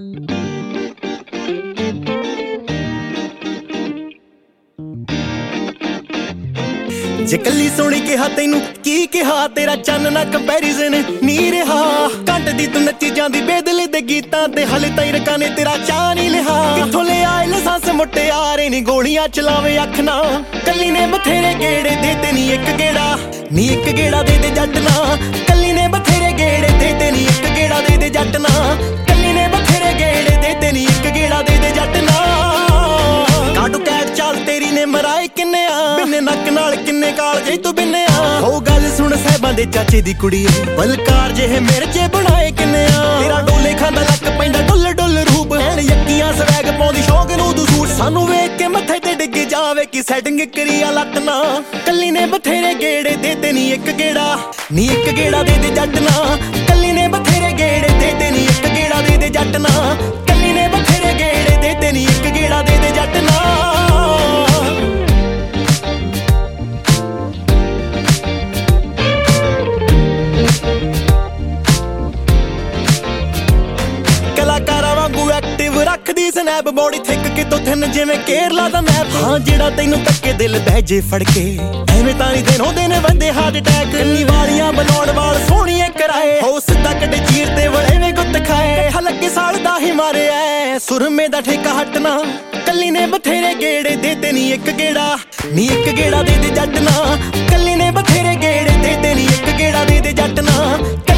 ਜੇ ਕੱਲੀ ਸੋਹਣੀ ਕਿਹਾ ਤੈਨੂੰ ਕੀ ਕਿਹਾ, ਤੇਰਾ ਚੰਨ ਨਾ ਕੰਪੈਰੀਜ਼ਨ ਨੀ ਰਿਹਾ। ਘੰਟ ਦੀ ਤੂੰ ਨੱਚੀ ਜਾਂਦੀ ਬੇਦਲੇ ਦੇ ਗੀਤਾਂ ਤੇ, ਹਲੇ ਤਾਈ ਰਕਾਂ ਨੇ ਤੇਰਾ ਚਾਹ ਨੀ ਲਿਆ। ਕਿੱਥੋਂ ਲੈ ਆਏ ਲਾਇਸੈਂਸ ਮੁਟਿਆਰੇ ਨੀ, ਗੋਲੀਆਂ ਚਲਾਵੇ ਅੱਖ ਨਾ। ਕੱਲੀ ਨੇ ਬਥੇਰੇ ਗੇੜੇ ਦੇ ਤੇ ਨੀ ਇੱਕ ਗੇੜਾ, ਨੀ ਇੱਕ ਗੇੜਾ ਦੇ ਦੇ ਜੱਟ ਨਾ। ਕੱਲੀ ਨੇ ਬਥੇਰੇ ਗੇੜੇ ਦੇ ਤੇ ਨੀ ਇੱਕ ਗੇੜਾ ਦੇ ਦੇ ਜੱਟ ਨਾ। ਕੱਲੀ ਨੇ ਬਥੇਰੇ ਗੇੜੇ ਦੇ ਤੇ ਨੀ ਇੱਕ ਗੇੜਾ ਦੇ ਦੇ ਜੱਟ ਨਾ। ਕਾਟੂ ਕੈਟ ਚਾਲ ਤੇਰੀ ਨੇ ਮਰਾਏ ਕਿੰਨੇ ਆ, ਬਿੰਨੇ ਨੱਕ ਨਾਲ ਕਿੰਨੇ ਕਾਲਜੇ ਤੂੰ ਬਿੰਨੇ ਆ। ਉਹ ਗੱਲ ਸੁਣ ਸਾਹਿਬਾਂ ਦੇ ਚਾਚੇ ਦੀ ਕੁੜੀ, ਬਲਕਾਰ ਜਿਹੇ ਮਿਰਚੇ ਬਣਾਏ ਕਿੰਨੇ ਆ। ਤੇਰਾ ਡੋਲੇ ਖਾਂਦਾ ਲੱਕ ਪੈਂਦਾ ਡੁੱਲ ਡੁੱਲ ਰੂਪ, ਐਨ ਯੱਕੀਆਂ ਸਵੈਗ ਪਾਉਂਦੀ ਸ਼ੌਕ ਨੂੰ ਤੂੰ ਸੂਟ। ਸਾਨੂੰ ਵੇਖ ਕੇ ਮੱਥੇ ਤੇ ਡਿੱਗ ਜਾਵੇ ਕਿ ਸੈਟਿੰਗ ਕਰੀ ਆ ਲੱਤ ਨਾ। ਕੱਲੀ ਨੇ ਬਥੇਰੇ ਗੇੜੇ ਦੇ ਤੇ ਨੀ ਇੱਕ ਗੇੜਾ, ਨੀ ਇੱਕ ਗੇੜਾ ਦੇ ਦੇ ਜੱਟ ਨਾ। ਕੱਲੀ ਨੇ ਬਥੇਰੇ ਗੇੜੇ ਦੇ ਤੇ ਨੀ ਇੱਕ ਗੇੜਾ ਦੇ ਦੇ ਜੱਟ ਨਾ। ਕੱਲੀ ਨੇ ਬਥੇਰੇ ਗੇੜੇ ਦੇ ਤੇ ਨੀ ਇੱਕ ਗੇੜਾ ਦੇ ਦੇ ਜੱਟ ਨਾ। ਕਲਾਕਾਰਾਂ ਵਾਂਗੂ ਐਕਟਿਵ ਰੱਖਦੀ ਸਨੈਪ, ਬੋਡੀ ਥਿੱਕ ਕਿਤੋਂ ਥਿਨ ਜਿਵੇਂ ਕੇਰਲਾ ਦਾ ਮੈਪ। ਹਾਂ ਜਿਹੜਾ ਤੈਨੂੰ ਤੱਕੇ ਦਿਲ ਬਹਿ ਜੇ ਫੜ ਕੇ, ਐਵੇਂ ਤਾਂ ਨਹੀਂ ਦਿਨੋਂ ਦਿਨ ਵੰਦੇ ਹਾਰਟ ਅਟੈਕ। ਕੰਨੀ ਵਾਲੀਆਂ ਬਣਾਉਣ ਵਾਲ ਸੋਹਣੀਏ ਕਰਾਏ, ਹੋ ਸਿੱਧਾ ਕੱਢੇ ਚੀਰ ਤੇ ਵੜੇਵੇਂ ਗੁੱਤ ਖਾਏ। ਹਲਕੇ ਸਾਲ ਦਾ ਹੀ ਮਾਰਿਆ ਸੁਰਮੇ ਦਾ ਠੇਕਾ ਹਟਣਾ। ਕੱਲੀ ਨੇ ਬਥੇਰੇ ਗੇੜੇ ਦੇ ਤੇ ਨੀ ਇੱਕ ਗੇੜਾ, ਨੀ ਇੱਕ ਗੇੜਾ ਦੇ ਦੇ ਜੱਟ ਨਾ। ਕੱਲੀ ਨੇ ਬਥੇਰੇ ਗੇੜੇ ਦੇ ਤੇ ਨੀ ਇੱਕ ਗੇੜਾ ਦੇ ਦੇ ਜੱਟ ਨਾ।